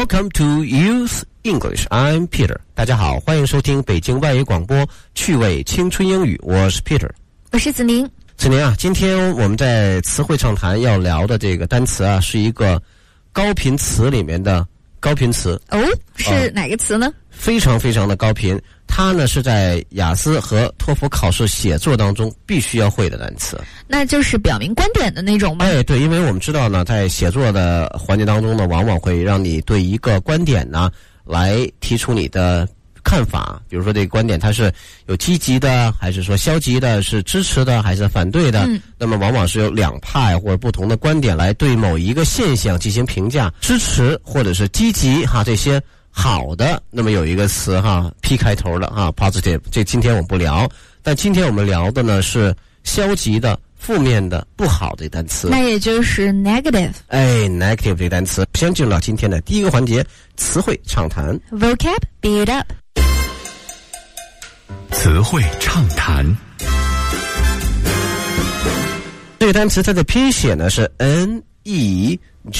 Welcome to Youth English. I'm Peter. 大家好，欢迎收听北京外语广播趣味青春英语。我是 Peter， 我是子宁。 子宁啊，今天我们在词汇畅谈要聊的这个单词啊，是一个高频词里面的高频词。 哦，是哪个词呢？ 非常非常的高频，它呢是在雅思和托福考试写作当中必须要会的单词。 那就是表明观点的那种吗？ 哎，对，因为我们知道呢，在写作的环节当中呢，往往会让你对一个观点呢来提出你的看法，比如说这个观点它是有积极的还是说消极的，是支持的还是反对的，那么往往是有两派或者不同的观点来对某一个现象进行评价，支持或者是积极这些好的。那么有一个词P 开头的positive， 这今天我们不聊，但今天我们聊的呢是消极的、负面的、不好的单词， 那也就是 negative。 negative 这个单词。先进入到今天的第一个环节，词汇畅谈。 Vocab Build Up。 词汇畅谈。 这个单词它的拼写呢是 Negative，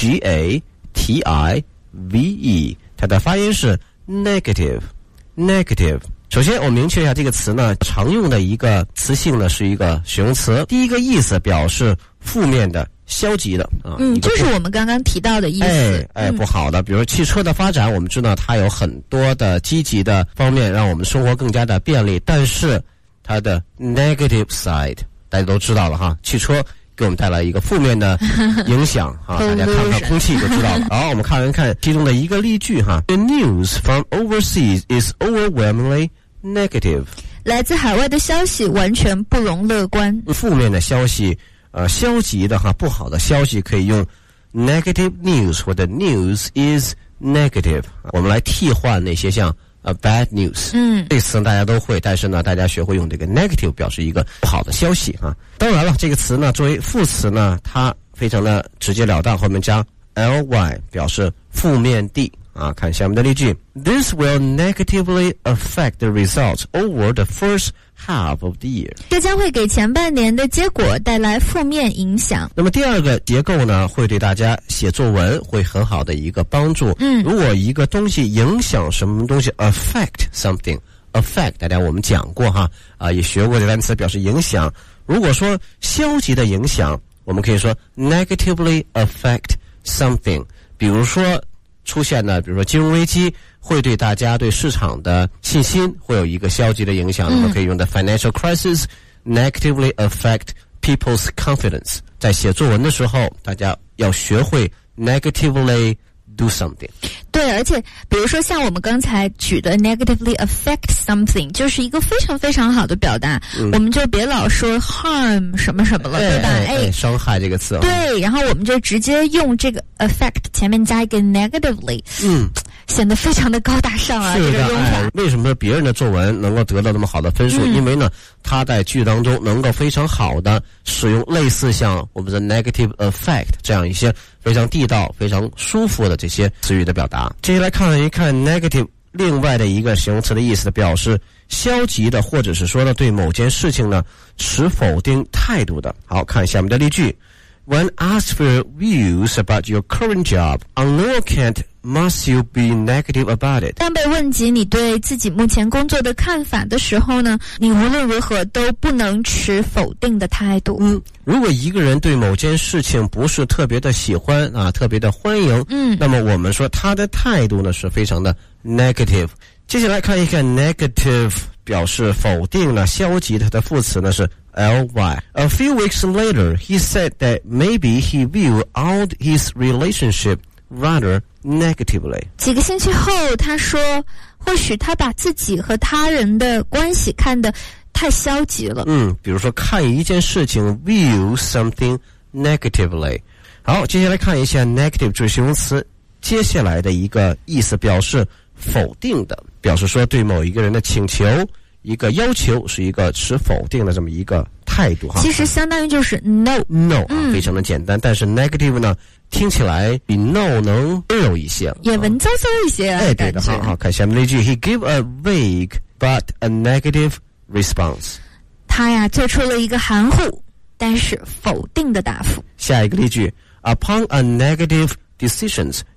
它的发音是 negative。 首先我们明确一下这个词呢，常用的一个词性呢是一个形容词，第一个意思表示负面的、消极的就是我们刚刚提到的意思。 不好的。比如汽车的发展，我们知道它有很多的积极的方面，让我们生活更加的便利，但是它的 negative side 大家都知道了汽车给我们带来一个负面的影响大家看看空气就知道了。好，我们看其中的一个例句The news from overseas is overwhelmingly negative。 来自海外的消息完全不容乐观。 负面的消息消极的不好的消息可以用 negative news 或者 news is negative。 我们来替换那些像bad news， 这个词大家都会，但是呢，大家学会用这个 negative 表示一个不好的消息当然了，这个词呢作为副词呢，它非常的直截了当，后面加 ly 表示负面地看下面的例句 This will negatively affect the results over the first half of the year。 这将会给前半年的结果带来负面影响。 那么第二个结构呢，会对大家写作文会很好的一个帮助。如果一个东西影响什么东西 affect something， affect 大家我们讲过也学过这单词表示影响。如果说消极的影响，我们可以说 negatively affect something。 比如说出现的，比如说金融危机会对大家对市场的信心会有一个消极的影响，那么可以用的 financial crisis negatively affect people's confidence。 在写作文的时候，大家要学会 negatively do something。 对，而且比如说像我们刚才举的 negatively affect something 就是一个非常非常好的表达，我们就别老说 harm 什么什么了，对吧？ 伤害这个词对，然后我们就直接用这个 affect 前面加一个 negatively， 显得非常的高大上这个用法。 为什么别人的作文能够得到那么好的分数？因为呢，他在句当中能够非常好的使用类似像我们的 negative effect 这样一些非常地道、非常舒服的这些词语的表达。接下来看一看 negative 另外的一个形容词的意思，表示消极的，或者是说呢对某件事情呢持否定态度的。好，看下面的例句。When asked for views about your current job, on no account must you be negative about it。 当被问及你对自己目前工作的看法的时候呢，你无论如何都不能持否定的态度。如果一个人对某件事情不是特别的喜欢特别的欢迎，那么我们说他的态度呢是非常的 negative。 接下来看一看 negative 表示否定呢，消极它的副词呢是 ly。 A few weeks later, he said that maybe he viewed out his relationship rather negatively。 几个星期后他说，或许他把自己和他人的关系看得太消极了。比如说看一件事情 view something negatively。 好，接下来看一下 negative 这个形容词接下来的一个意思，表示否定的，表示说对某一个人的请求、一个要求是一个持否定的这么一个态度其实相当于就是 no， 非常的简单。但是 negative 呢，听起来比 no 能温柔一些， 也文绉绉一些对的。好，看下面那句 He gave a vague but a negative response。 他呀做出了一个含糊但是否定的答复。 下一个例句 Upon a negative decisions,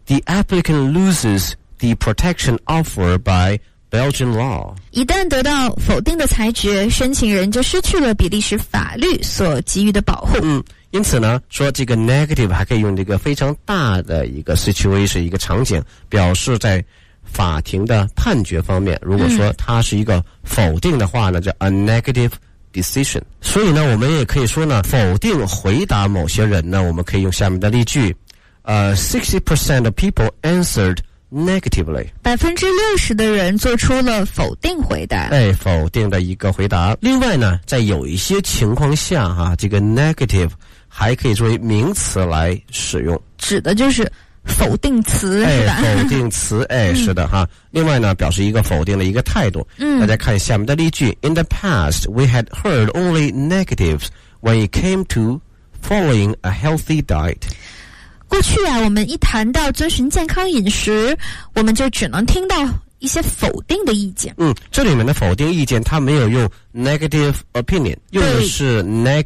the applicant loses the protection offered by Belgian law. 一旦得到否定的裁决，申请人就失去了比利时法律所给予的保护。 因此呢，说这个 negative 还可以用这个非常大的一个 situation 一个场景，表示在法庭的判决方面，如果说它是一个否定的话呢，叫 a negative decision。所以呢，我们也可以说呢，否定回答某些人呢，我们可以用下面的例句：60% of people answered negatively。 60%的人做出了否定回答。 否定的一个回答。另外呢，在有一些情况下这个 negative 还可以作为名词来使用， 指的就是否定词，是吧？ 否定词，是的哈。另外呢，表示一个否定的一个态度。大家看下面的例句 ：In the past, we had heard only negatives when it came to following a healthy diet. 过去我们一谈到遵循健康饮食，我们就只能听到一些否定的意见。 这里面的否定意见，它没有用 negative opinion， 用的是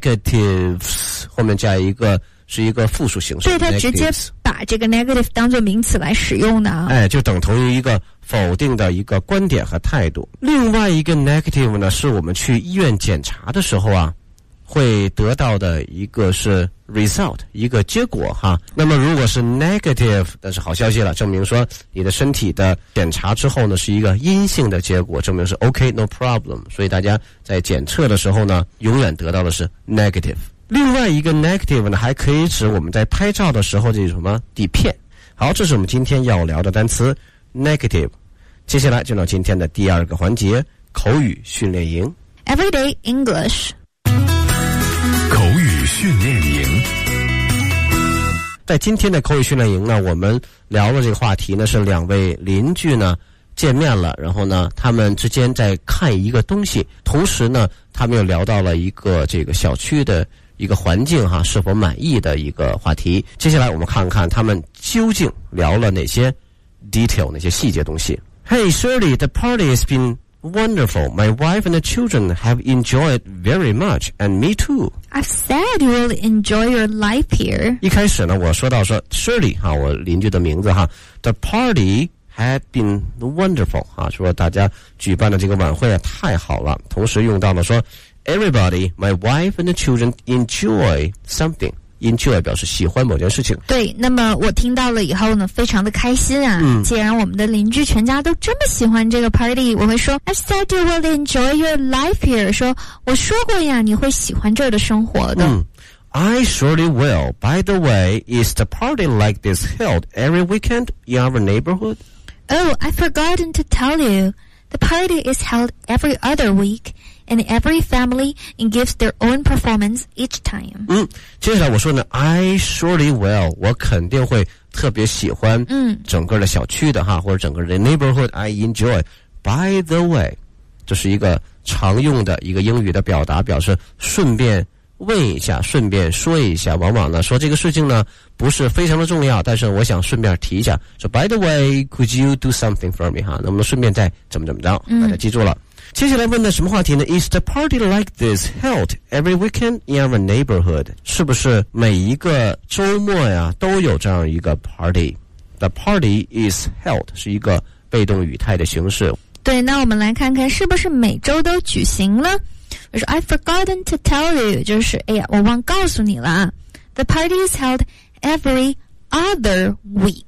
negatives， 后面加是一个复数形式。 对，它直接把这个 negative 当作名词来使用的就等同于一个否定的一个观点和态度。另外一个 negative 呢，是我们去医院检查的时候会得到的一个是 result， 一个结果那么如果是 negative， 但是好消息了，证明说你的身体的检查之后呢是一个阴性的结果，证明是 OK no problem。所以大家在检测的时候呢，永远得到的是 negative。另外一个 negative 呢，还可以指我们在拍照的时候这什么底片。好，这是我们今天要聊的单词 negative。接下来就到今天的第二个环节，口语训练营 Everyday English。 口语训练营。 在今天的口语训练营呢，我们聊的这个话题呢是两位邻居呢见面了，然后呢他们之间在看一个东西，同时呢他们又聊到了一个这个小区的一个环境是否满意的一个话题。接下来我们看看他们究竟聊了哪些 detail， 哪些细节东西。Hey Shirley, the party has been wonderful. My wife and the children have enjoyed very much, and me too. I've said you will enjoy your life here. 一开始呢，我说到说 Shirley 我邻居的名字The party had been wonderful 说大家举办的这个晚会太好了。同时用到了说 Everybody, my wife and the children enjoy something.Enjoy 表示喜欢某件事情。 对，那么我听到了以后呢，非常的开心既然我们的邻居全家都这么喜欢这个 party， 我会说 I've said you will enjoy your life here， 说我说过呀，你会喜欢这儿的生活的。 I surely will. By the way, is the party like this held every weekend in our neighborhood? Oh, I've forgotten to tell you. The party is held every other week.And every family gives their own performance each time. 接下来我说呢 I surely will， 我肯定会特别喜欢整个的小区的或者整个的 neighborhood I enjoy. By the way， 这是一个常用的一个英语的表达，表示顺便问一下，顺便说一下。往往呢说这个事情呢不是非常的重要，但是我想顺便提一下，说 By the way, could you do something for me 能不能顺便再怎么着，大家记住了。接下来问的什么话题呢 Is the party like this held every weekend in our neighborhood？ 是不是每一个周末都有这样一个 party？ The party is held 是一个被动语态的形式。 对，那我们来看看是不是每周都举行呢？就是 I've forgotten to tell you， 就是我忘告诉你了The party is held every other week。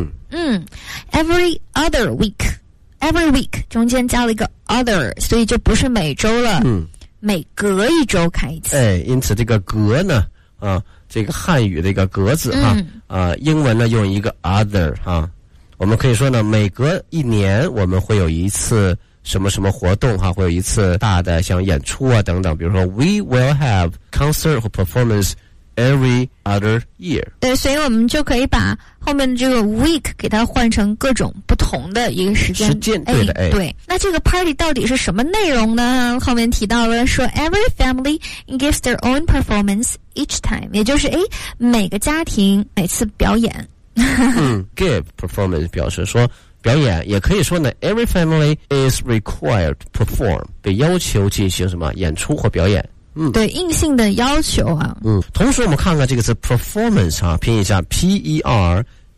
Every other week。Every week 中间加了一个 other， 所以就不是每周了，每隔一周开一次。 因此这个隔呢这个汉语的一个隔字英文呢用一个 other 我们可以说呢每隔一年我们会有一次什么什么活动会有一次大的像演出等等，比如说 We will have concert or performance every other year。 对，所以我们就可以把后面的这个 week 给它换成各种不同的一个时间。 对的对。那这个 party 到底是什么内容呢？后面提到了说 Every family gives their own performance each time， 也就是每个家庭每次表演 give performance 表示说表演，也可以说呢 Every family is required to perform， 被要求进行什么演出或表演。 对，硬性的要求同时我们看看这个词 performance拼一下 P-E-R-F-O-R-M-A-N-C-E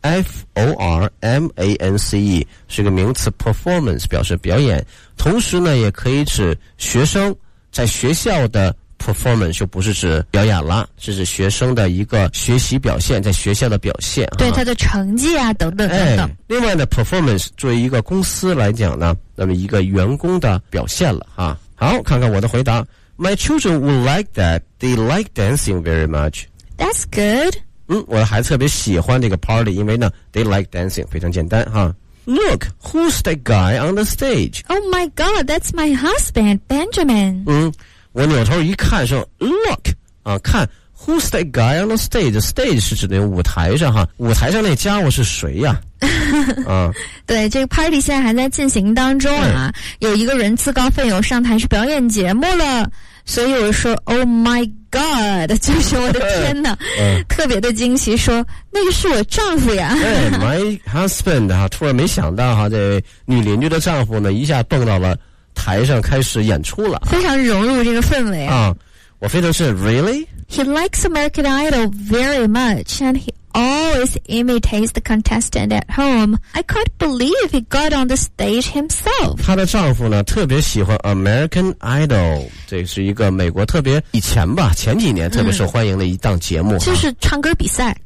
performance 是个名词 performance 表示表演，同时呢也可以指学生在学校的 performance 就不是指表演了，是指学生的一个学习表现，在学校的表现， 对他的成绩啊等等等等。 另外呢 performance 作为一个公司来讲呢，那么一个员工的表现了哈。好，看看我的回答。My children would like that. They like dancing very much. That's good. 我的孩子特别喜欢这个 party， 因为呢 they like dancing， 非常简单哈。Look, who's that guy on the stage? Oh my God, that's my husband, Benjamin. 我扭头一看说 Look 啊，看 who's that guy on the stage? Stage 是指那个舞台上哈，舞台上那家伙是谁呀？啊， 对，这个 party 现在还在进行当中啊，有一个人自告奋勇上台去表演节目了，所以我说 Oh my God， 就是我的天哪，特别的惊喜，说那个是我丈夫呀。 对，my husband 哈，突然没想到哈，这女邻居的丈夫呢，一下蹦到了台上开始演出了， 非常融入这个氛围啊。我非常是 Really? He likes American Idol very much, and he always imitates the contestant at home. I can't believe he got on the stage himself. 她的丈夫呢，特别喜欢 American Idol， 这是一个美国特别以前吧，前几年特别受欢迎的一档节目， 就是唱歌比赛。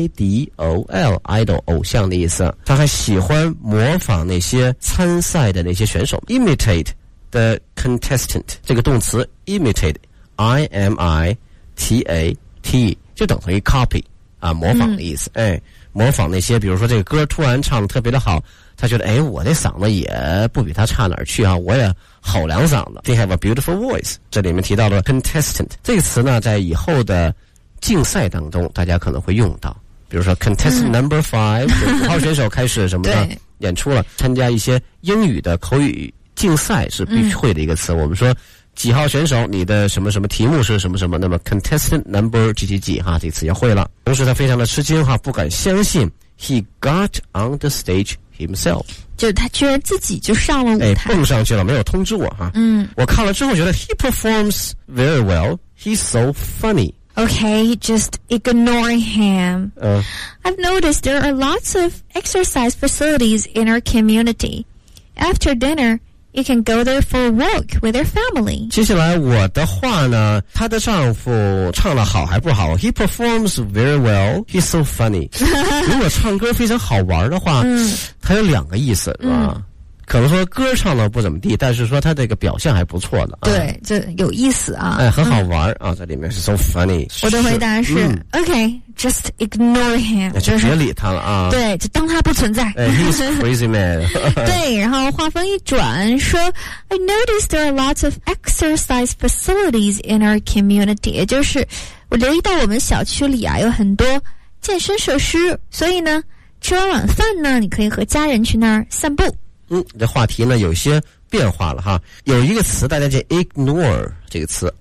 IDOL Idol 偶像的意思。他还喜欢模仿那些参赛的那些选手 ，imitate the contestant 这个动词 imitate。IMITATE 就等于 copy 啊，模仿的意思。模仿那些，比如说这个歌突然唱得特别的好，他觉得我这嗓子也不比他差哪儿去啊，我也吼两嗓子。They have a beautiful voice。这里面提到了 contestant 这个词呢，在以后的竞赛当中，大家可能会用到。比如说 contestant number 5， 5号选手开始什么呢？演出了，参加一些英语的口语竞赛是必须会的一个词。我们说。几号选手，你的什么什么题目是什么什么？那么 contestant number 几几几哈，这词要会了。同时他非常的吃惊哈，不敢相信 he got on the stage himself， 就是他居然自己就上了舞台， 蹦上去了，没有通知我哈。我看了之后觉得 he performs very well. He's so funny. Okay, just ignore him. I've noticed there are lots of exercise facilities in our community. After dinner,You can go there for a walk with your family. 接下来我的话呢，她的丈夫唱得好还不好 ？He performs very well. He's so funny. 如果唱歌非常好玩的话，它有两个意思，是吧？可能说歌唱得不怎么地，但是说他这个表现还不错的。 对，这有意思啊。 很好玩啊，在里面是 so funny。 我的回答是 OK，just ignore him， 就别理他了啊。 对，就当他不存在。 He's crazy man 。 对，然后话锋一转说 I noticed there are lots of exercise facilities in our community， 也就是我留意到我们小区里啊有很多健身设施，所以呢，吃完晚饭呢，你可以和家人去那儿散步。 这话题呢有些变化了哈。有一个词大家记 ignore 这个词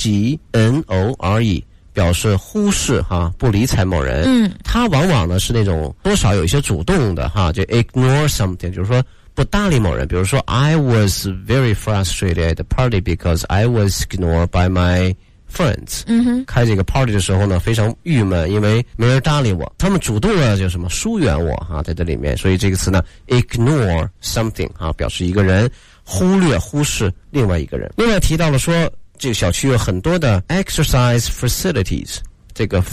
IGNORE 表示忽视哈，不理睬某人。它往往呢是那种多少有一些主动的哈，就 ignore something， 就是说不搭理某人。比如说 I was very frustrated at the party because I was ignored by my friends。开这个 party 的时候呢，非常郁闷，因为没人搭理我。他们主动的就什么疏远我哈，在这里面，所以这个词呢 ，ignore something 啊，表示一个人忽略、忽视另外一个人。另外提到了说，这个小区有很多的 exercise facilities， 这个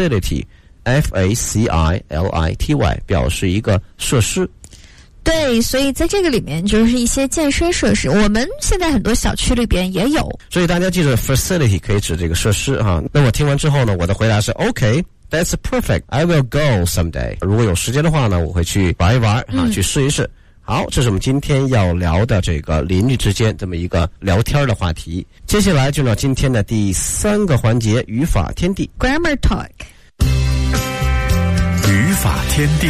facility，FACILITY 表示一个设施。 对，所以在这个里面就是一些健身设施，我们现在很多小区里边也有。 所以大家记住 facility 可以指这个设施哈。那我听完之后呢，我的回答是 OK, that's perfect. I will go someday. 如果有时间的话呢，我会去玩一玩啊，去试一试。好，这是我们今天要聊的这个邻居之间这么一个聊天的话题。接下来就到今天的第3个环节，语法天地 Grammar Talk。 语法天地，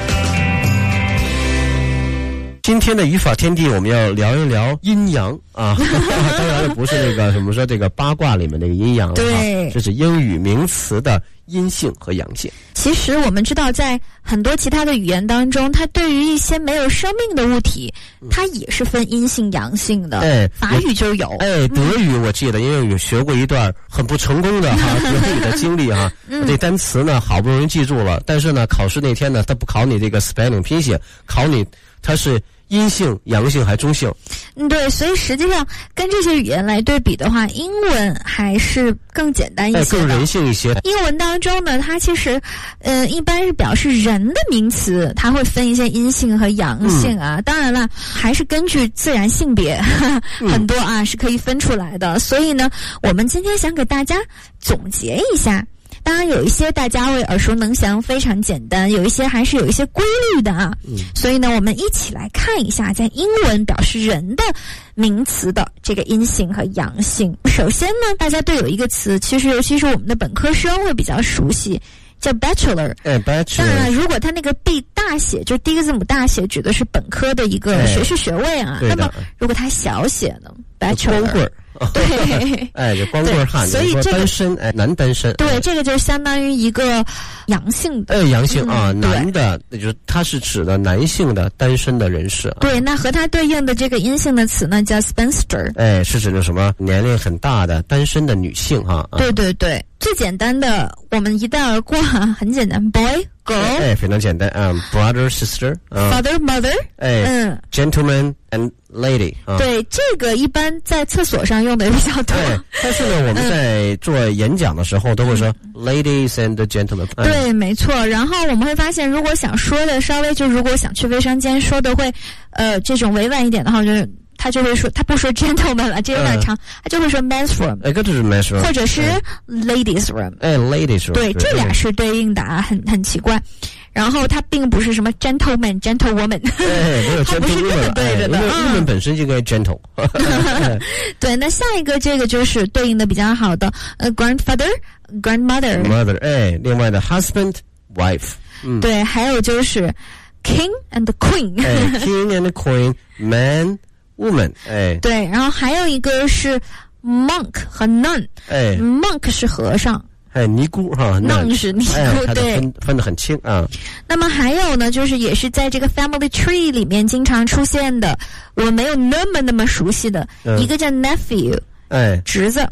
今天的语法天地我们要聊一聊阴阳啊，当然不是那个什么说这个八卦里面那个阴阳了， 对， 这是英语名词的阴性和阳性。 其实我们知道在很多其他的语言当中，它对于一些没有生命的物体，它也是分阴性阳性的。法语就有。 德语我记得因为有学过一段很不成功的德语的经历哈。这单词呢好不容易记住了，但是呢考试那天呢他不考你这个 spelling 拼写，考你它是阴性、阳性还中性。 对，所以实际上跟这些语言来对比的话，英文还是更简单一些的， 更人性一些。 英文当中呢，它其实一般是表示人的名词，它会分一些阴性和阳性啊。当然了，还是根据自然性别很多啊是可以分出来的。所以呢，我们今天想给大家总结一下。当然有一些大家会耳熟能详，非常简单，有一些还是有一些规律的啊。所以呢，我们一起来看一下在英文表示人的名词的这个阴性和阳性。首先呢，大家都有一个词，其实尤其是我们的本科生会比较熟悉，叫 bachelor。 bachelor。 当然了，如果它那个 B 大写，就第一个字母大写，指的是本科的一个学士学位啊。那么如果它小写呢 ，bachelor。 光棍。 对， 就光棍汉， 所以这个单身，男单身。 对，这个就相当于一个阳性的。 阳性啊，男的，那就是它是指的男性的单身的人士。 对，那和它对应的这个阴性的词呢，叫 spinster。 是指的什么年龄很大的单身的女性哈。 对对对，最简单的我们一带而过很简单 ，boy girl。 非常简单brother sister。 father mother。 gentleman and lady。 对，这个一般在厕所上用的也比较多。 但是呢，我们在做演讲的时候都会说 ladies and gentlemen。 对，没错。然后我们会发现，如果想说的稍微如果想去卫生间说的会这种委婉一点的话，就是他就会说，他不说 gentleman 了，这有点长，他就会说 men's room。 就是 men's room， 或者是 ladies room。 ladies room。 对，这俩是对应的啊，很奇怪。然后它并不是什么 gentleman。它不是这么对着的。 日本本身就应该 gentle。 对，那下一个这个就是对应的比较好的grandfather、grandmother。 另外的 husband、wife。 对，还有就是 king and queen。king and queen、man、woman。 对，然后还有一个是 monk 和 nun。monk 是和尚。 尼姑哈 ，nun 是尼姑。对， 分得很清啊。 那么还有呢，就是也是在这个 family tree 里面经常出现的，我们没有那么熟悉的一个叫 nephew。侄子。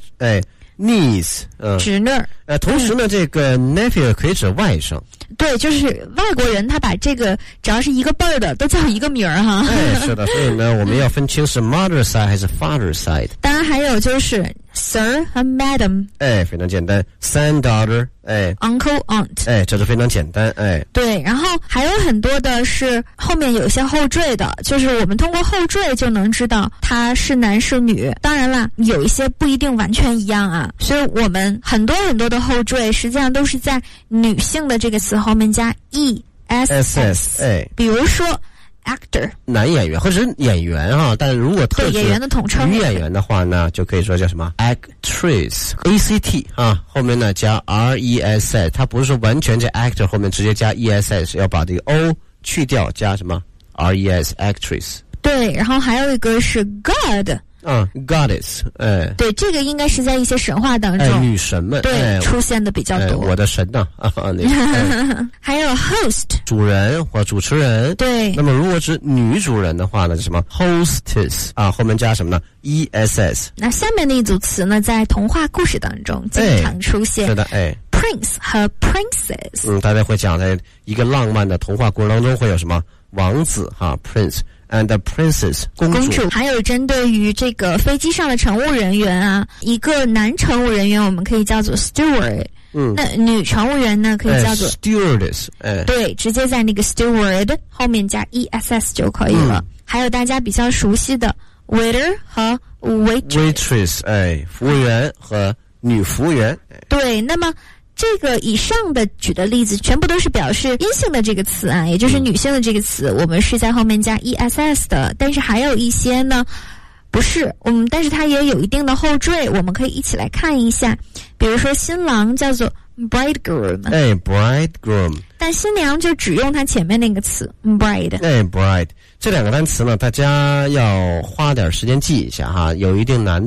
niece。 侄女。 同时呢，这个 nephew 可以指外甥。 对，就是外国人他把这个只要是一个辈儿的都叫一个名儿哈。 是的，所以呢，我们要分清是 mother side 还是 father side。 当然还有就是 sir 和 madam。 非常简单 son daughter。 uncle aunt。 这是非常简单。 对，然后还有很多的是后面有一些后缀的，就是我们通过后缀就能知道他是男是女。当然啦，有一些不一定完全一样啊，所以我们很多的后缀实际上都是在女性的这个词后面加 ess。比如说 actor 男演员或者是演员哈，但如果特对演员的统称女演员的话呢，就可以说叫什么 actress act 后面呢加 ress， 它不是说完全在 actor 后面直接加 ess， 要把这个 o 去掉，加什么 res actress。 对，然后还有一个是 god。goddess。对，这个应该是在一些神话当中女神们对出现的比较多。 我的神呐还有 host 主人或主持人。 对， 那么如果是女主人的话呢，是什么 hostess 后面加什么呢 ess。 那下面的一组词呢，在童话故事当中经常出现。 是的 prince 和 princess。 大家会讲在一个浪漫的童话故事当中会有什么王子prince and princess 公主。 还有针对于这个飞机上的乘务人员啊，一个男乘务人员我们可以叫做 steward。那女乘务员呢可以叫做 stewardess。 对，直接在那个 steward 后面加 ess 就可以了。还有大家比较熟悉的 waiter 和 waitress。 服务员和女服务员。 对，那么这个以上的举的例子全部都是表示阴性的这个词啊，也就是女性的这个词，我们是在后面加 ess 的。但是还有一些呢不是，但是它也有一定的后缀，我们可以一起来看一下。比如说新郎叫做 bridegroom。 bridegroom。 但新娘就只用它前面那个词 bride。 bride。这两个单词呢，大家要花点时间记一下哈，有一定难度。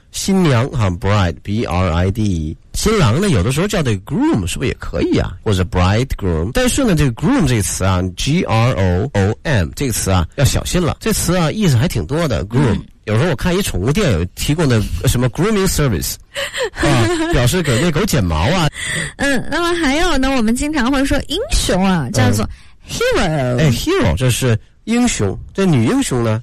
新娘哈 bride B-R-I-D-E， 新郎呢有的时候叫这个 groom 是不是也可以啊？或者 bridegroom， 但是呢这个 groom 这个词啊 G-R-O-O-M 这个词啊要小心了，这词啊意思还挺多的 groom。有时候我看一宠物店有提供的什么 grooming service 啊，表示给那狗剪毛啊。 那么还有呢，我们经常会说英雄啊，叫做 hero。 hero 这是英雄，这女英雄呢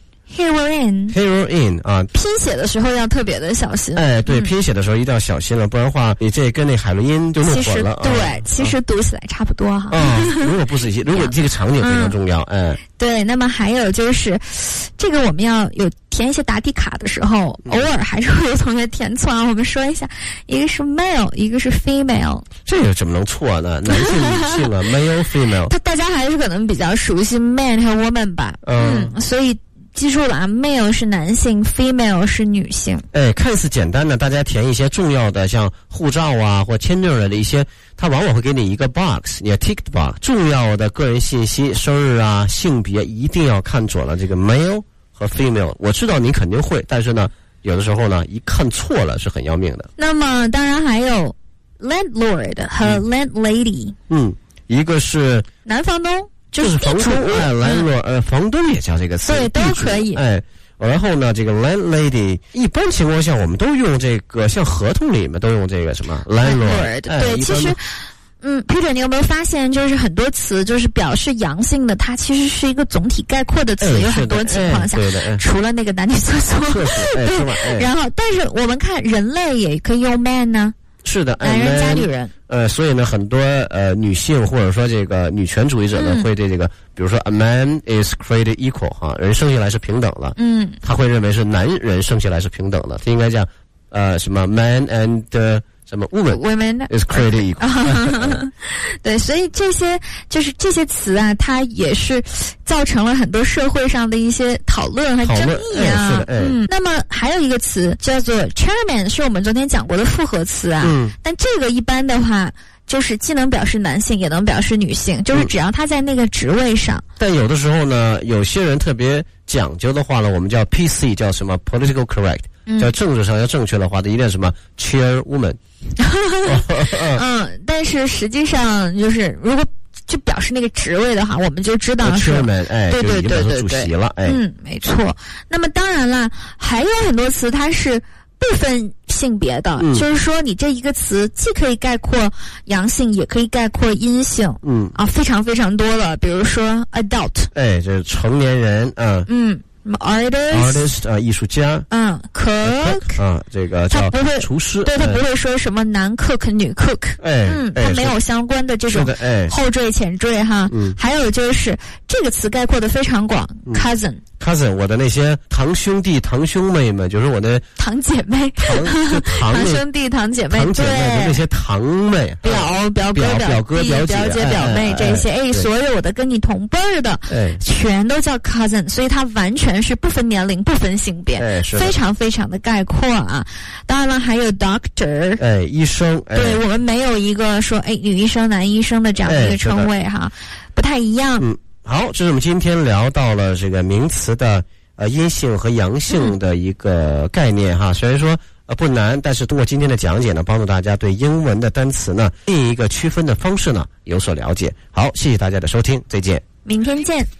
heroine 啊， 拼写的时候要特别的小心。 对，拼写的时候一定要小心了，不然的话你这跟那海洛因就弄混了。 其实读起来差不多哈。 如果不仔细，如果这个场景非常重要， 对，那么还有就是这个我们要有填一些答题卡的时候，偶尔还是会有同学填错啊。我们说一下，一个是 male， 一个是 female。 这个怎么能错呢？男性女性啊，male female。 大家还是可能比较熟悉 man 和 woman 吧。所以记住了啊 ，male 是男性 ，female 是女性。 看似简单的，大家填一些重要的，像护照啊或签证的一些，它往往会给你一个 box， 你要 tick the box， 重要的个人信息、生日啊、性别一定要看准了。这个 male 和 female， 我知道你肯定会，但是呢，有的时候呢，一看错了是很要命的。 那么当然还有 landlord 和 landlady。 一个是男房东。 就是房东landlord，房东也叫这个词， 对，都可以。 然后呢，这个 landlady， 一般情况下我们都用这个，像合同里面都用这个什么 landlord。 对，其实，Peter， 你有没有发现，就是很多词就是表示阳性的，它其实是一个总体概括的词，有很多情况下，除了那个男女厕所，对，然后，但是我们看人类也可以用 man 呢。 是的， 男人加女人。 所以呢，很多女性或者说这个女权主义者呢，会对这个，比如说 a man is created equal 哈，人生下来是平等了。他会认为是男人生下来是平等的，他应该叫什么 man and 什么 woman is created equal。 对，所以这些就是这些词啊，它也是造成了很多社会上的一些讨论和争议啊。那么还有一个词叫做 chairman， 是我们昨天讲过的复合词啊。但这个一般的话，就是既能表示男性，也能表示女性，就是只要他在那个职位上。 但有的时候呢，有些人特别讲究的话呢，我们叫 PC， 叫什么 political correct。叫政治上要正确的话，它一定什么 chairwoman。 但是实际上就是如果就表示那个职位的话，我们就知道是 chairman， 对，主席了， 没错。那么当然了，还有很多词它是不分性别的，就是说你这一个词既可以概括阳性，也可以概括阴性，非常非常多了。比如说 adult， 这是成年人，artist 艺术家 ，cook 这个叫厨师， 对，他不会说什么男 cook 女 cook，他没有相关的这种后缀前缀哈。还有就是这个词概括的非常广，cousin， 我的那些堂兄弟堂兄妹们，就是我的堂姐妹，堂兄弟堂姐妹，对， 那些堂妹， 表哥表姐表妹这些，所有的跟你同辈儿的，全都叫 cousin， 所以它完全是不分年龄不分性别，非常非常的概括啊。当然了，还有 doctor， 医生， 对，我们没有一个说女医生男医生的这样的一个称谓哈，不太一样。 好，这是我们今天聊到了这个名词的阴性和阳性的一个概念哈。虽然说不难，但是通过今天的讲解呢，帮助大家对英文的单词呢另一个区分的方式呢有所了解。好，谢谢大家的收听，再见， 明天见。